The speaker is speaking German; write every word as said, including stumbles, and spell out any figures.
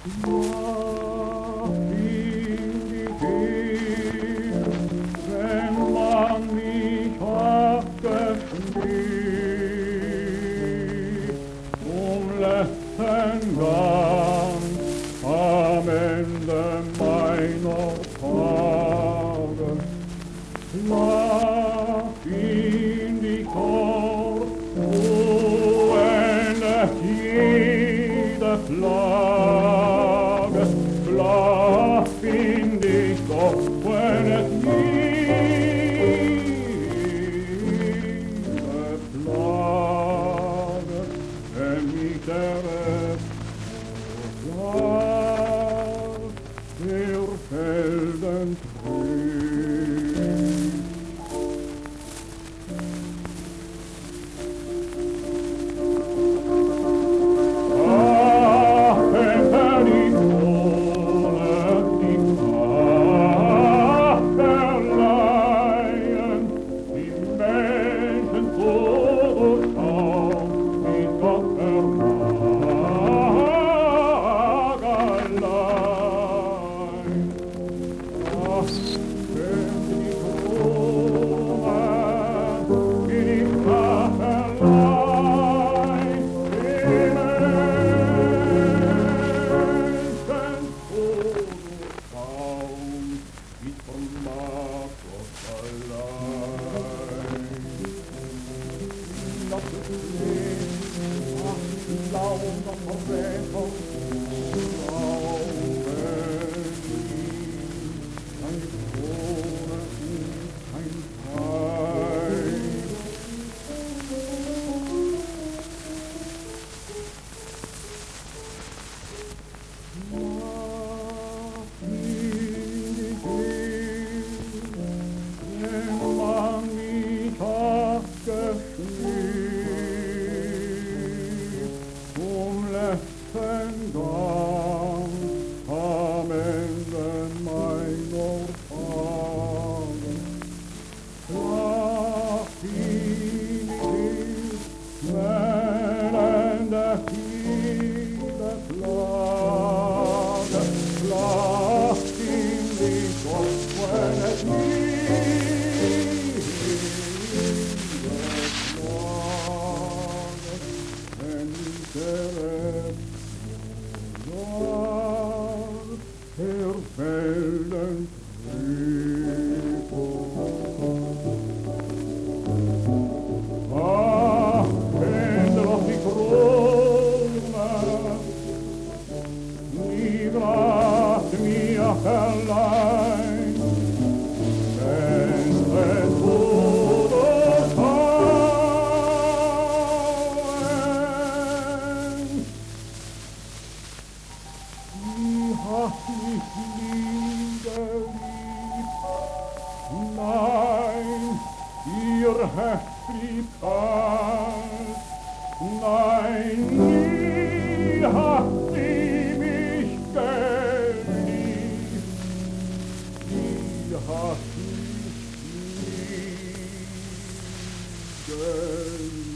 Ja, find ich hier, wenn man mich abgeschnitten, um letzten Gang am Ende meiner Tage. Ja, find ich dort, wo endet jede Plage. Klar find ich doch, wenn es jede Plage, wenn mich der Rest der Felden trübt. Ach, hinter die Krone, die Achterleien, die Menschen so durchschauen, wie Gott vermag allein. Ach, wenn die Krone, die Achterlein, die Menschen so durchschauen, wie vermag Gott allein. Lass es sehen, ach, lauter Verräter, glauben ihm, keine Krone und kein Preis. Ja, find ich ihn, wenn man mich abgeschnitten, um letzten Gang am Ende meiner Tage. Klar find ich ihn, wenn endet jede Plage. Klar find ich doch, wenn es jede Plage, wenn mich der Rest der Felden trübt. Ach, wenn doch die Krone nie grad mir verleiht, wenn es Tod und Hauen, sie hat mich nie geliebt, nein, ihr Herz blieb kalt, nein, nie hat sie mich geliebt, sie hat mich nie geliebt.